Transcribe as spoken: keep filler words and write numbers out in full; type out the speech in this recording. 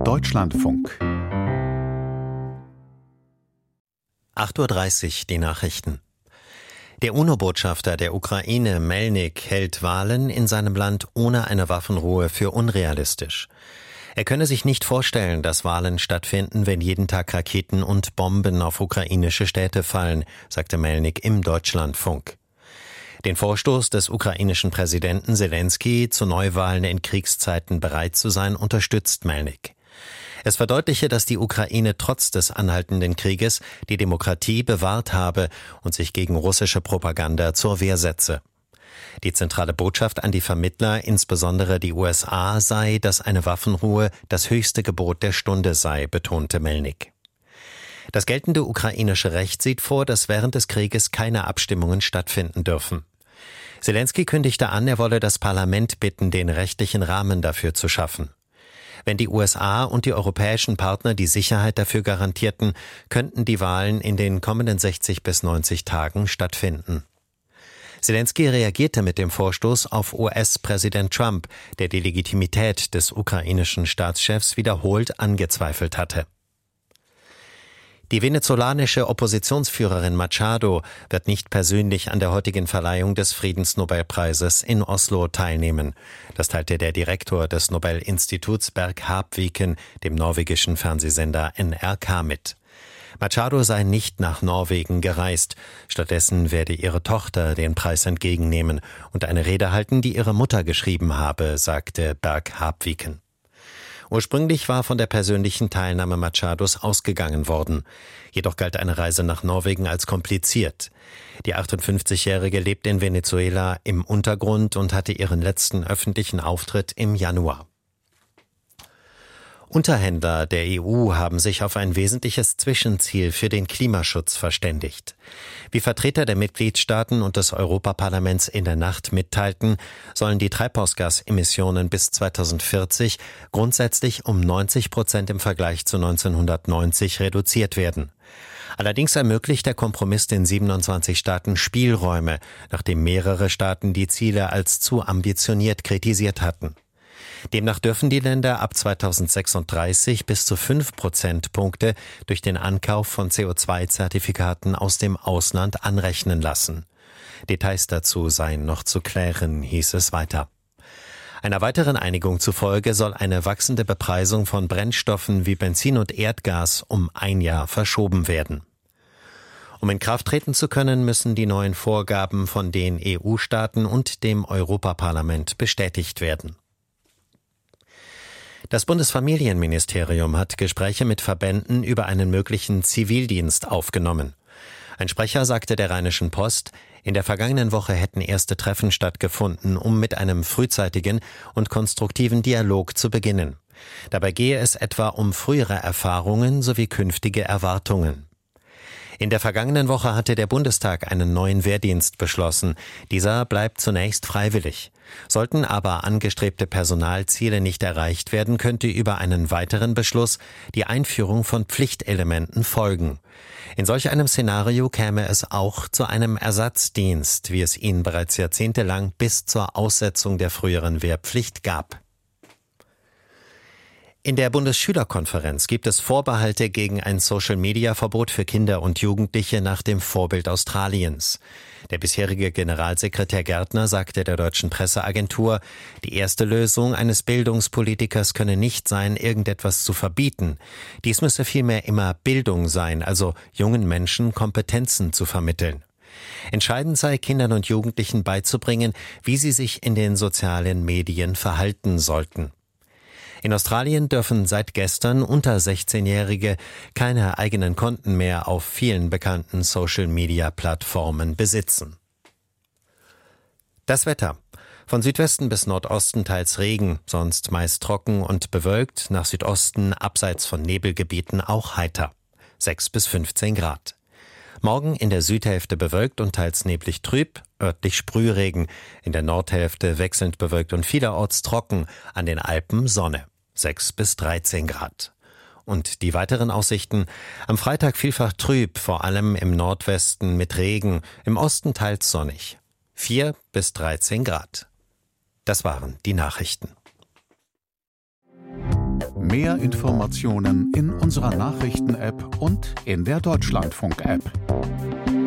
Deutschlandfunk. acht Uhr dreißig, die Nachrichten. Der UNO-Botschafter der Ukraine, Melnyk, hält Wahlen in seinem Land ohne eine Waffenruhe für unrealistisch. Er könne sich nicht vorstellen, dass Wahlen stattfinden, wenn jeden Tag Raketen und Bomben auf ukrainische Städte fallen, sagte Melnyk im Deutschlandfunk. Den Vorstoß des ukrainischen Präsidenten Selenskyj, zu Neuwahlen in Kriegszeiten bereit zu sein, unterstützt Melnyk. Es verdeutliche, dass die Ukraine trotz des anhaltenden Krieges die Demokratie bewahrt habe und sich gegen russische Propaganda zur Wehr setze. Die zentrale Botschaft an die Vermittler, insbesondere die U S A, sei, dass eine Waffenruhe das höchste Gebot der Stunde sei, betonte Melnyk. Das geltende ukrainische Recht sieht vor, dass während des Krieges keine Abstimmungen stattfinden dürfen. Selenskyj kündigte an, er wolle das Parlament bitten, den rechtlichen Rahmen dafür zu schaffen. Wenn die U S A und die europäischen Partner die Sicherheit dafür garantierten, könnten die Wahlen in den kommenden sechzig bis neunzig Tagen stattfinden. Selenskyj reagierte mit dem Vorstoß auf U S-Präsident Trump, der die Legitimität des ukrainischen Staatschefs wiederholt angezweifelt hatte. Die venezolanische Oppositionsführerin Machado wird nicht persönlich an der heutigen Verleihung des Friedensnobelpreises in Oslo teilnehmen. Das teilte der Direktor des Nobelinstituts Berg Harpviken dem norwegischen Fernsehsender N R K mit. Machado sei nicht nach Norwegen gereist. Stattdessen werde ihre Tochter den Preis entgegennehmen und eine Rede halten, die ihre Mutter geschrieben habe, sagte Berg Harpviken. Ursprünglich war von der persönlichen Teilnahme Machados ausgegangen worden. Jedoch galt eine Reise nach Norwegen als kompliziert. Die achtundfünfzigjährige lebt in Venezuela im Untergrund und hatte ihren letzten öffentlichen Auftritt im Januar. Unterhändler der E U haben sich auf ein wesentliches Zwischenziel für den Klimaschutz verständigt. Wie Vertreter der Mitgliedstaaten und des Europaparlaments in der Nacht mitteilten, sollen die Treibhausgasemissionen bis zweitausendvierzig grundsätzlich um neunzig Prozent im Vergleich zu neunzehnhundertneunzig reduziert werden. Allerdings ermöglicht der Kompromiss den siebenundzwanzig Staaten Spielräume, nachdem mehrere Staaten die Ziele als zu ambitioniert kritisiert hatten. Demnach dürfen die Länder ab zweitausendsechsunddreißig bis zu fünf Prozentpunkte durch den Ankauf von C O zwei Zertifikaten aus dem Ausland anrechnen lassen. Details dazu seien noch zu klären, hieß es weiter. Einer weiteren Einigung zufolge soll eine wachsende Bepreisung von Brennstoffen wie Benzin und Erdgas um ein Jahr verschoben werden. Um in Kraft treten zu können, müssen die neuen Vorgaben von den E U-Staaten und dem Europaparlament bestätigt werden. Das Bundesfamilienministerium hat Gespräche mit Verbänden über einen möglichen Zivildienst aufgenommen. Ein Sprecher sagte der Rheinischen Post, in der vergangenen Woche hätten erste Treffen stattgefunden, um mit einem frühzeitigen und konstruktiven Dialog zu beginnen. Dabei gehe es etwa um frühere Erfahrungen sowie künftige Erwartungen. In der vergangenen Woche hatte der Bundestag einen neuen Wehrdienst beschlossen. Dieser bleibt zunächst freiwillig. Sollten aber angestrebte Personalziele nicht erreicht werden, könnte über einen weiteren Beschluss die Einführung von Pflichtelementen folgen. In solch einem Szenario käme es auch zu einem Ersatzdienst, wie es ihn bereits jahrzehntelang bis zur Aussetzung der früheren Wehrpflicht gab. In der Bundesschülerkonferenz gibt es Vorbehalte gegen ein Social-Media-Verbot für Kinder und Jugendliche nach dem Vorbild Australiens. Der bisherige Generalsekretär Gärtner sagte der deutschen Presseagentur, die erste Lösung eines Bildungspolitikers könne nicht sein, irgendetwas zu verbieten. Dies müsse vielmehr immer Bildung sein, also jungen Menschen Kompetenzen zu vermitteln. Entscheidend sei, Kindern und Jugendlichen beizubringen, wie sie sich in den sozialen Medien verhalten sollten. In Australien dürfen seit gestern unter sechzehnjährige keine eigenen Konten mehr auf vielen bekannten Social-Media-Plattformen besitzen. Das Wetter. Von Südwesten bis Nordosten teils Regen, sonst meist trocken und bewölkt, nach Südosten abseits von Nebelgebieten auch heiter. sechs bis fünfzehn Grad. Morgen in der Südhälfte bewölkt und teils neblig trüb, örtlich Sprühregen, in der Nordhälfte wechselnd bewölkt und vielerorts trocken, an den Alpen Sonne. sechs bis dreizehn Grad. Und die weiteren Aussichten: am Freitag vielfach trüb, vor allem im Nordwesten mit Regen, im Osten teils sonnig. vier bis dreizehn Grad. Das waren die Nachrichten. Mehr Informationen in unserer Nachrichten-App und in der Deutschlandfunk-App.